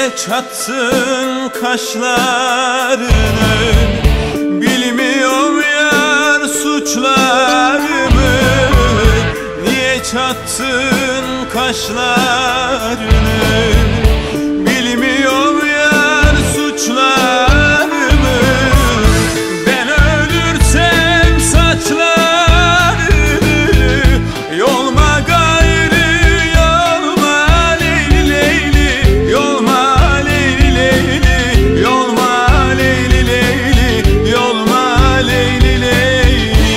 çattın kaşlarını, bilmiyorum yar suçlarımı. Niye çattın kaşlarını, bilmiyorum yar suçlarımı. Ben ölürsem saçlarını yolma gayrı, yolma leyli leyli, yolma leyli leyli, yolma leyli leyli, yolma leyli leyli.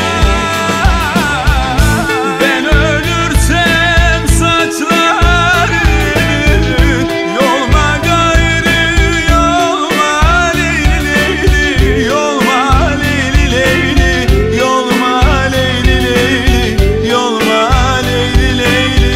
Ben ölürsem saçlarını yolma gayrı, yolma leyli leyli, yolma leyli leyli, yolma leyli leyli, yolma leyli leyli.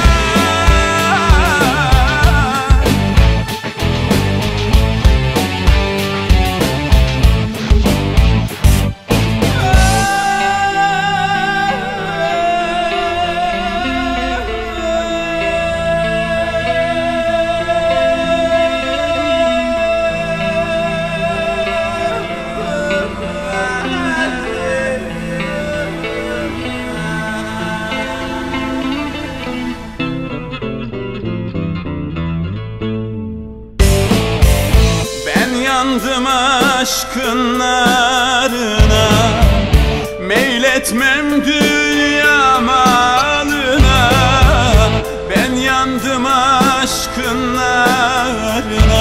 Ben yandım aşkın narına, meyletmem dünya malına. Ben yandım aşkın narına,